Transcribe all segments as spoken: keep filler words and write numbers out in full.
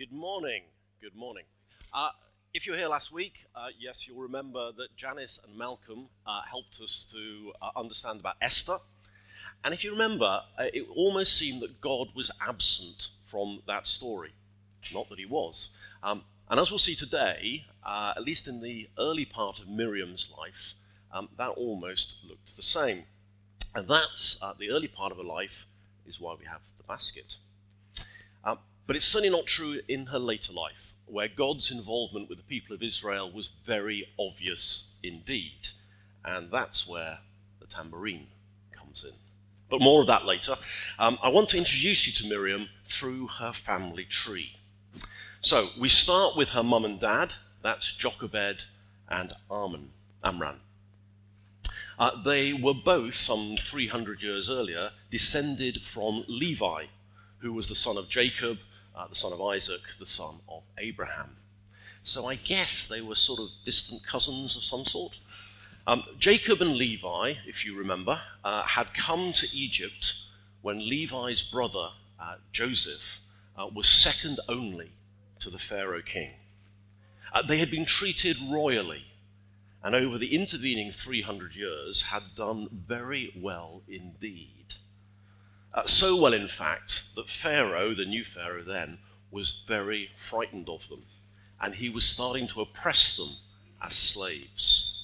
Good morning. Good morning. Uh, if you were here last week, uh, yes, you'll remember that Janice and Malcolm uh, helped us to uh, understand about Esther. And if you remember, uh, it almost seemed that God was absent from that story. Not that he was. Um, and as we'll see today, uh, at least in the early part of Miriam's life, um, that almost looked the same. And that's uh, the early part of her life is why we have the basket. Um, but it's certainly not true in her later life, where God's involvement with the people of Israel was very obvious indeed. And that's where the tambourine comes in. But more of that later. Um, I want to introduce you to Miriam through her family tree. So we start with her mum and dad. That's Jochebed and Amram. Amram. Uh, they were both, some three hundred years earlier, descended from Levi, who was the son of Jacob, uh, the son of Isaac, the son of Abraham. So I guess they were sort of distant cousins of some sort. Um, Jacob and Levi, if you remember, uh, had come to Egypt when Levi's brother, uh, Joseph, uh, was second only to the Pharaoh king. Uh, they had been treated royally, and over the intervening three hundred years had done very well indeed. Uh, so well, in fact, that Pharaoh, the new Pharaoh then, was very frightened of them, and he was starting to oppress them as slaves.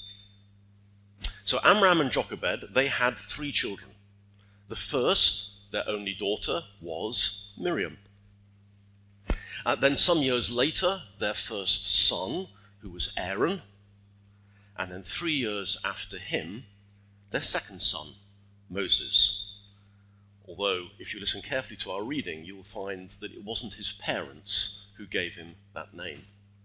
So Amram and Jochebed, they had three children. The first, their only daughter, was Miriam. Uh, then some years later, their first son, who was Aaron, and then three years after him, their second son, Moses. Although, if you listen carefully to our reading, you will find that it wasn't his parents who gave him that name.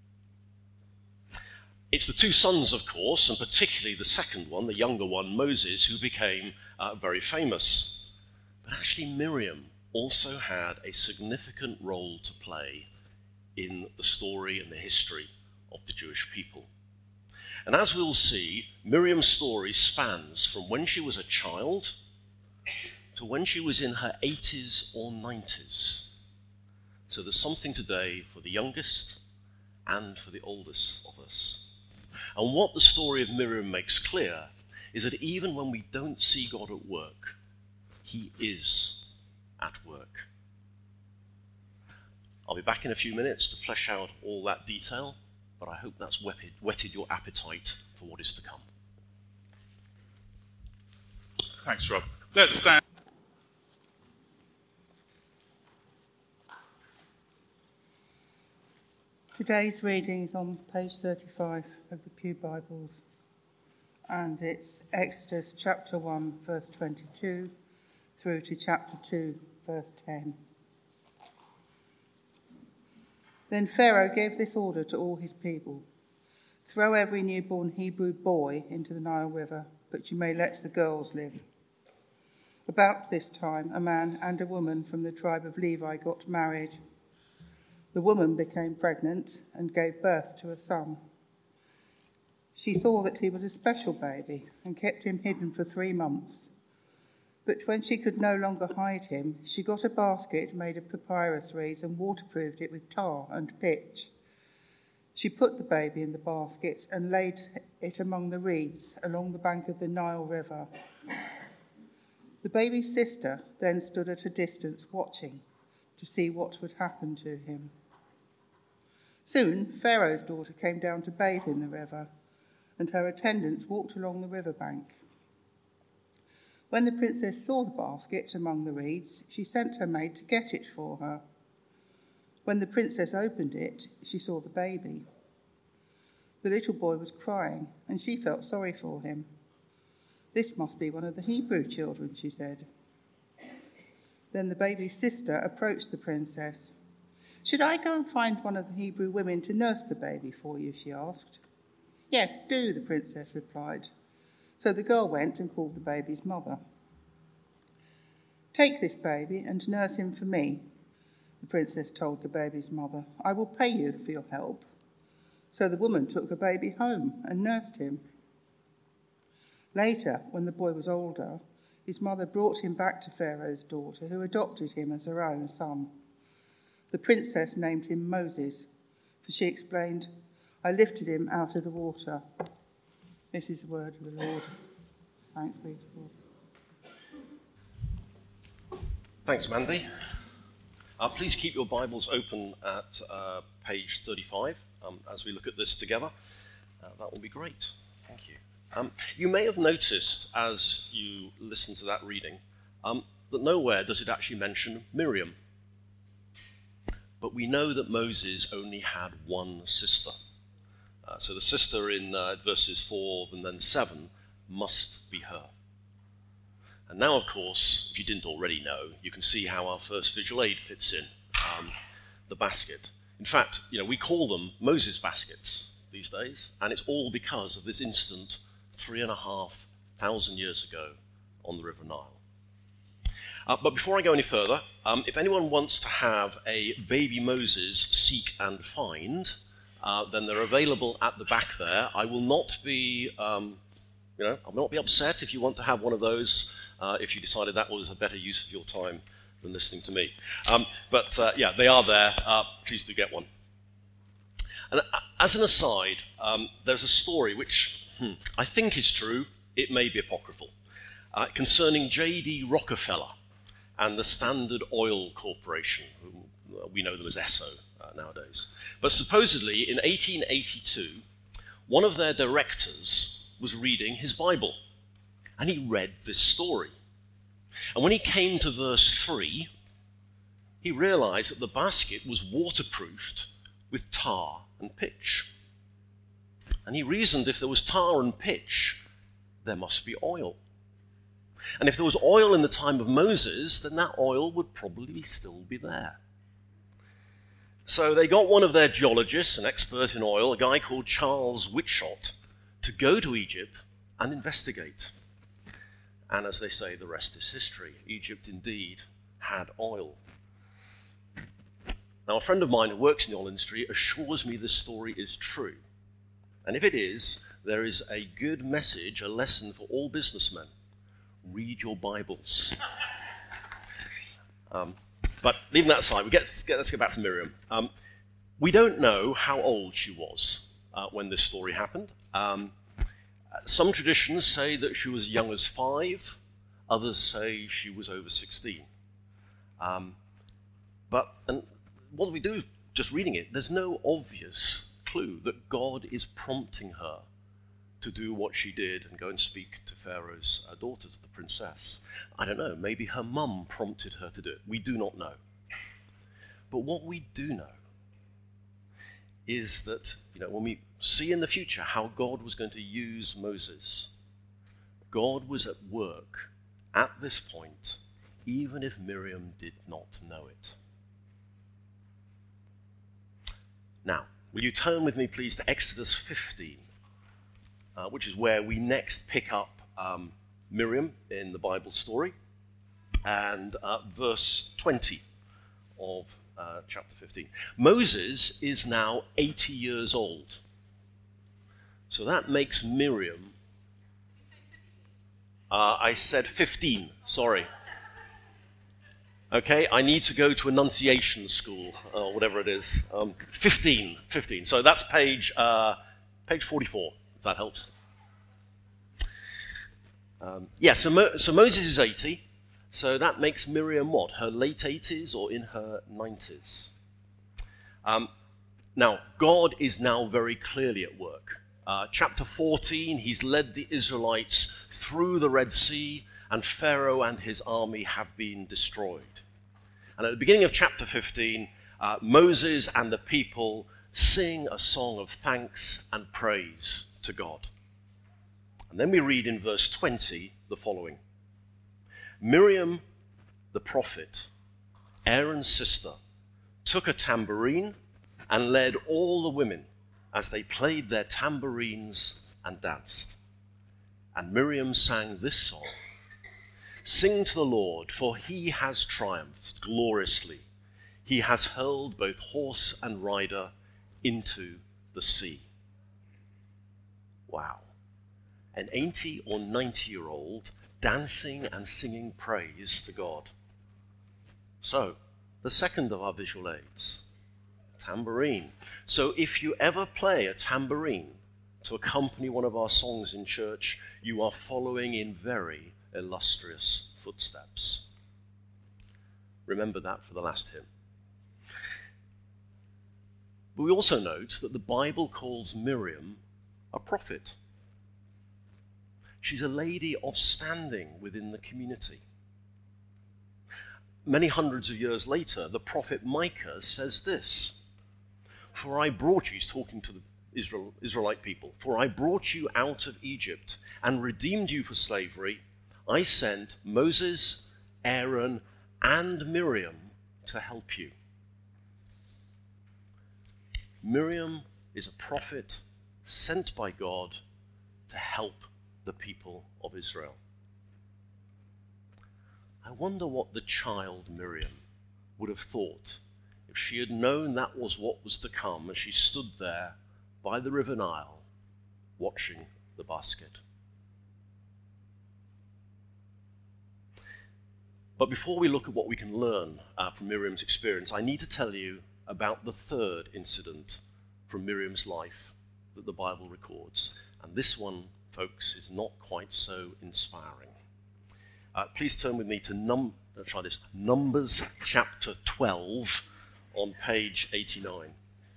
It's the two sons, of course, and particularly the second one, the younger one, Moses, who became uh, very famous. But actually Miriam also had a significant role to play in the story and the history of the Jewish people. And as we'll see, Miriam's story spans from when she was a child to when she was in her eighties or nineties. So there's something today for the youngest and for the oldest of us. And what the story of Miriam makes clear is that even when we don't see God at work, he is at work. I'll be back in a few minutes to flesh out all that detail, but I hope that's whetted, whetted your appetite for what is to come. Thanks, Rob. Let's stand. Today's reading is on page thirty-five of the Pew Bibles, and it's Exodus chapter one, verse twenty-two, through to chapter two, verse ten. Then Pharaoh gave this order to all his people: throw every newborn Hebrew boy into the Nile River, but you may let the girls live. About this time, a man and a woman from the tribe of Levi got married. The woman became pregnant and gave birth to a son. She saw that he was a special baby and kept him hidden for three months. But when she could no longer hide him, she got a basket made of papyrus reeds and waterproofed it with tar and pitch. She put the baby in the basket and laid it among the reeds along the bank of the Nile River. The baby's sister then stood at a distance watching to see what would happen to him. Soon, Pharaoh's daughter came down to bathe in the river, and her attendants walked along the riverbank. When the princess saw the basket among the reeds, she sent her maid to get it for her. When the princess opened it, she saw the baby. The little boy was crying, and she felt sorry for him. "This must be one of the Hebrew children," she said. Then the baby's sister approached the princess. "Should I go and find one of the Hebrew women to nurse the baby for you?" she asked. "Yes, do," the princess replied. So the girl went and called the baby's mother. "Take this baby and nurse him for me," the princess told the baby's mother. "I will pay you for your help." So the woman took the baby home and nursed him. Later, when the boy was older, his mother brought him back to Pharaoh's daughter, who adopted him as her own son. The princess named him Moses, for she explained, I lifted him out of the water. This is the word of the Lord. Thanks be to God. Thanks, Mandy. Uh, please keep your Bibles open at uh, page thirty-five um, as we look at this together. Uh, that will be great. Thank you. Um, you may have noticed as you listen to that reading um, that nowhere does it actually mention Miriam. But we know that Moses only had one sister. Uh, so the sister in uh, verses four and then seven must be her. And now, of course, if you didn't already know, you can see how our first visual aid fits in, um, the basket. In fact, you know, we call them Moses baskets these days, and it's all because of this incident three and a half thousand years ago on the River Nile. Uh, but before I go any further, um, if anyone wants to have a baby Moses seek and find, uh, then they're available at the back there. I will not be, um, you know, I will not be upset if you want to have one of those, uh, if you decided that was a better use of your time than listening to me. Um, but uh, yeah, they are there. Uh, please do get one. And uh, as an aside, um, there's a story which hmm, I think is true. It may be apocryphal, uh, concerning J D Rockefeller and the Standard Oil Corporation, who we know them as Esso uh, nowadays. But supposedly in eighteen eighty-two, one of their directors was reading his Bible, and he read this story. And when he came to verse three, he realized that the basket was waterproofed with tar and pitch. And he reasoned if there was tar and pitch, there must be oil. And if there was oil in the time of Moses, then that oil would probably still be there. So they got one of their geologists, an expert in oil, a guy called Charles Witshot, to go to Egypt and investigate. And as they say, the rest is history. Egypt indeed had oil. Now, a friend of mine who works in the oil industry assures me this story is true. And if it is, there is a good message, a lesson for all businessmen. Read your Bibles. Um, but leaving that aside, we get, let's, get, let's get back to Miriam. Um, we don't know how old she was uh, when this story happened. Um, some traditions say that she was as young as five. Others say she was over sixteen. Um, but and what do we do just reading it? There's no obvious clue that God is prompting her to do what she did and go and speak to Pharaoh's uh, daughter, to the princess. I don't know, maybe her mum prompted her to do it. We do not know. But what we do know is that, you know, when we see in the future how God was going to use Moses, God was at work at this point, even if Miriam did not know it. Now, will you turn with me, please, to Exodus fifteen? Uh, which is where we next pick up um, Miriam in the Bible story, and uh, verse twenty of uh, chapter fifteen. Moses is now eighty years old. So that makes Miriam, uh, I said fifteen, sorry. Okay, I need to go to Annunciation School, or whatever it is. Um, fifteen, fifteen. So that's page, uh, page forty-four. If that helps. Um, yeah, so, Mo- so Moses is eighty, so that makes Miriam what? Her late eighties or in her nineties? Um, now, God is now very clearly at work. Uh, chapter fourteen, he's led the Israelites through the Red Sea, and Pharaoh and his army have been destroyed. And at the beginning of chapter fifteen, uh, Moses and the people sing a song of thanks and praise to God. And then we read in verse twenty the following. Miriam, the prophet, Aaron's sister, took a tambourine and led all the women as they played their tambourines and danced. And Miriam sang this song, Sing to the Lord, for he has triumphed gloriously. He has hurled both horse and rider into the sea. Wow. An eighty or ninety year old dancing and singing praise to God. So, the second of our visual aids, tambourine. So if you ever play a tambourine to accompany one of our songs in church, you are following in very illustrious footsteps. Remember that for the last hymn. But we also note that the Bible calls Miriam a prophet. She's a lady of standing within the community. Many hundreds of years later, the prophet Micah says this, "For I brought you," he's talking to the Israel, Israelite people, "for I brought you out of Egypt and redeemed you for slavery. I sent Moses, Aaron, and Miriam to help you." Miriam is a prophet sent by God to help the people of Israel. I wonder what the child Miriam would have thought if she had known that was what was to come as she stood there by the River Nile watching the basket. But before we look at what we can learn uh, from Miriam's experience, I need to tell you about the third incident from Miriam's life that the Bible records. And this one, folks, is not quite so inspiring. Uh, please turn with me to num- let's try this, Numbers chapter twelve on page eighty-nine.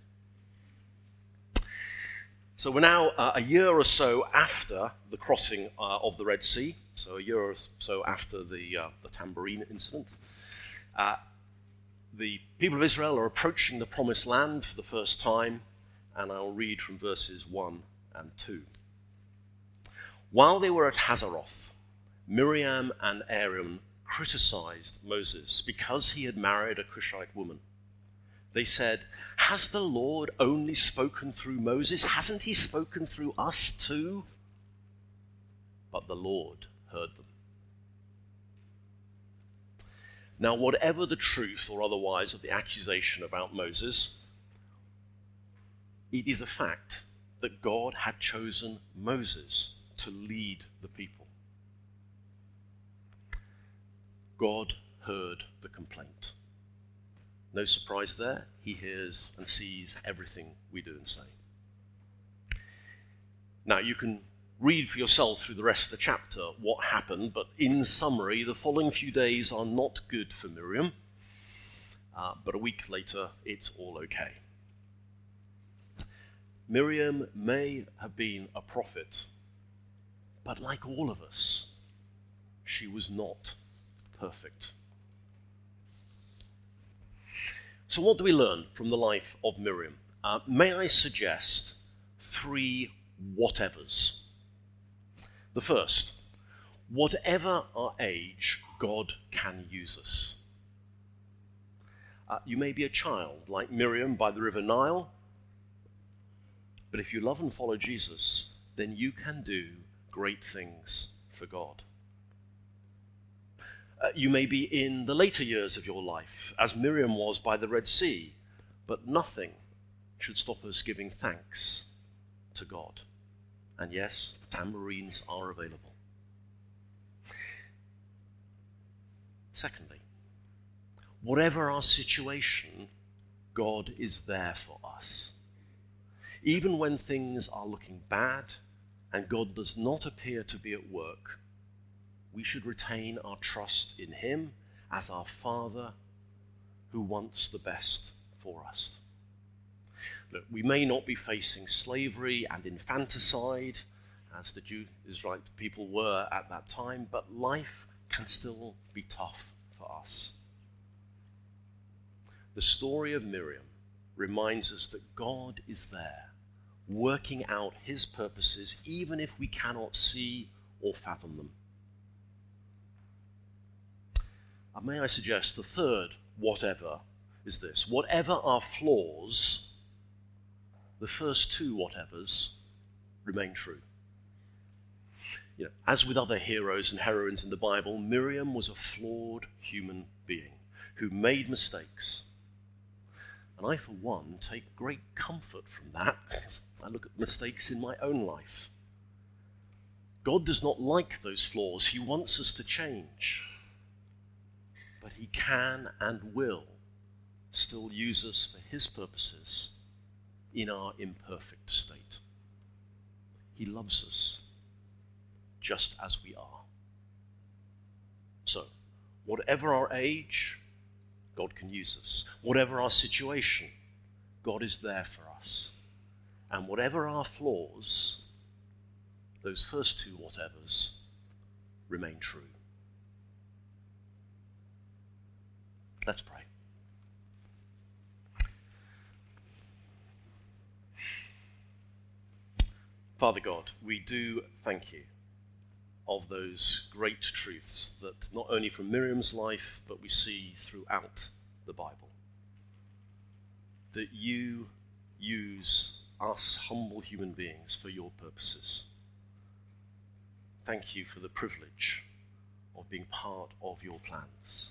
So we're now uh, a year or so after the crossing uh, of the Red Sea, so a year or so after the, uh, the tambourine incident. Uh, the people of Israel are approaching the promised land for the first time, and I'll read from verses one and two. While they were at Hazeroth, Miriam and Aaron criticized Moses because he had married a Cushite woman. They said, "Has the Lord only spoken through Moses? Hasn't he spoken through us too?" But the Lord heard them. Now, whatever the truth or otherwise of the accusation about Moses, it is a fact that God had chosen Moses to lead the people. God heard the complaint. No surprise there. He hears and sees everything we do and say. Now, you can read for yourself through the rest of the chapter what happened, but in summary, the following few days are not good for Miriam, uh, but a week later, it's all okay. Miriam may have been a prophet, but like all of us, she was not perfect. So what do we learn from the life of Miriam? Uh, may I suggest three whatevers? The first, whatever our age, God can use us. Uh, you may be a child like Miriam by the River Nile, but if you love and follow Jesus, then you can do great things for God. Uh, you may be in the later years of your life, as Miriam was by the Red Sea, but nothing should stop us giving thanks to God. And yes, tambourines are available. Secondly, whatever our situation, God is there for us. Even when things are looking bad and God does not appear to be at work, we should retain our trust in him as our Father who wants the best for us. Look, we may not be facing slavery and infanticide as the Jew Israelite people were at that time, but life can still be tough for us. The story of Miriam reminds us that God is there, working out his purposes, even if we cannot see or fathom them. And may I suggest the third whatever is this. Whatever our flaws, the first two whatevers remain true. You know, as with other heroes and heroines in the Bible, Miriam was a flawed human being who made mistakes. And I, for one, take great comfort from that as I look at mistakes in my own life. God does not like those flaws. He wants us to change. But he can and will still use us for his purposes in our imperfect state. He loves us just as we are. So, whatever our age, God can use us. Whatever our situation, God is there for us. And whatever our flaws, those first two whatevers remain true. Let's pray. Father God, we do thank you of those great truths that not only from Miriam's life, but we see throughout the Bible. That you use us humble human beings for your purposes. Thank you for the privilege of being part of your plans.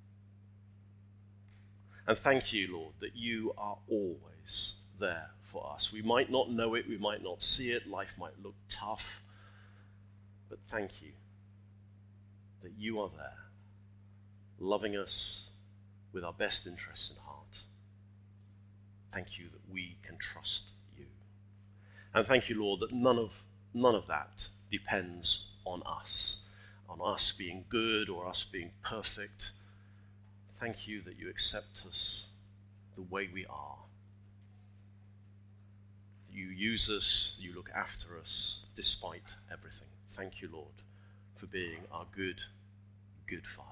And thank you, Lord, that you are always there for us. We might not know it, we might not see it, life might look tough, but thank you that you are there, loving us with our best interests in heart. Thank you that we can trust you. And thank you, Lord, that none of none of that depends on us, on us being good or us being perfect. Thank you that you accept us the way we are. You use us, you look after us despite everything. Thank you, Lord, for being our good, good Father.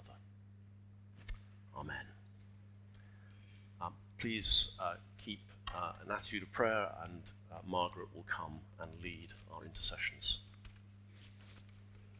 Amen. Um, please uh, keep uh, an attitude of prayer, and uh, Margaret will come and lead our intercessions.